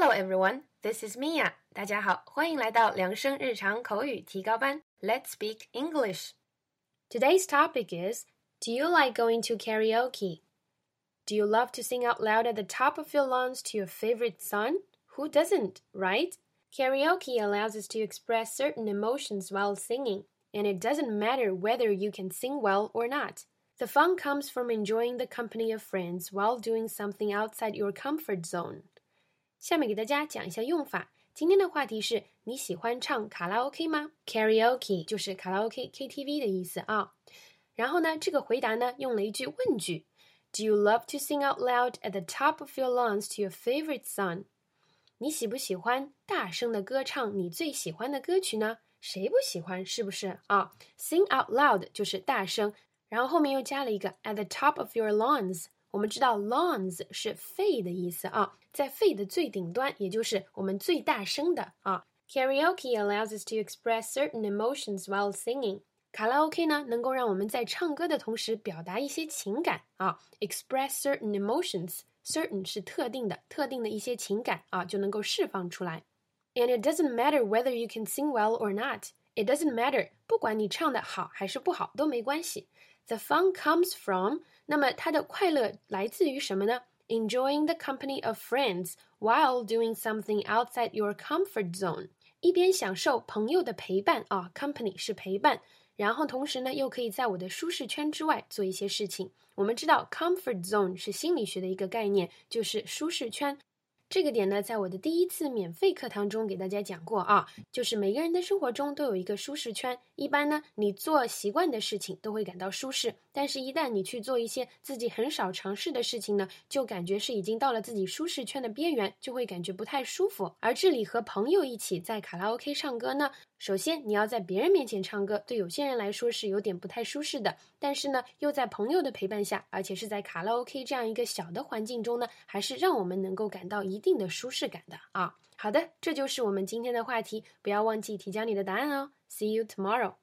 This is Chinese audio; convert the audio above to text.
Hello everyone, this is Mia. 大家好，欢迎来到良生日常口语提高班。Let's speak English. Today's topic is, do you like going to karaoke? Do you love to sing out loud at the top of your lungs to your favorite song? Who doesn't, right? Karaoke allows us to express certain emotions while singing, and it doesn't matter whether you can sing well or not. The fun comes from enjoying the company of friends while doing something outside your comfort zone. 下面给大家讲一下用法。今天的话题是你喜欢唱卡拉 OK 吗？ Karaoke 就是卡拉 OK KTV 的意思啊。然后呢，这个回答呢用了一句问句。Do you love to sing out loud at the top of your lungs to your favorite song? 你喜不喜欢大声的歌唱你最喜欢的歌曲呢？谁不喜欢，是不是啊？ Sing out loud 就是大声，然后后面又加了一个 at the top of your lungs。我们知道 lungs 是肺的意思啊，在肺的最顶端，也就是我们最大声的啊。Karaoke allows us to express certain emotions while singing. 卡拉 OK 呢，能够让我们在唱歌的同时表达一些情感啊。Express certain emotions, certain 是特定的一些情感啊，就能够释放出来。And it doesn't matter whether you can sing well or not. It doesn't matter, 不管你唱的好还是不好都没关系。The fun comes from, 那么它的快乐来自于什么呢？ Enjoying the company of friends while doing something outside your comfort zone. 一边享受朋友的陪伴啊 company 是陪伴，然后同时呢又可以在我的舒适圈之外做一些事情。我们知道 comfort zone 是心理学的一个概念，就是舒适圈。这个点呢，在我的第一次免费课堂中给大家讲过啊，就是每个人的生活中都有一个舒适圈。一般呢，你做习惯的事情都会感到舒适，但是一旦你去做一些自己很少尝试的事情呢，就感觉是已经到了自己舒适圈的边缘，就会感觉不太舒服。而这里和朋友一起在卡拉 OK 唱歌呢，首先你要在别人面前唱歌，对有些人来说是有点不太舒适的，但是呢，又在朋友的陪伴下，而且是在卡拉 OK 这样一个小的环境中呢，还是让我们能够感到一定的舒适感的啊。好的，这就是我们今天的话题，不要忘记提交你的答案哦。See you tomorrow.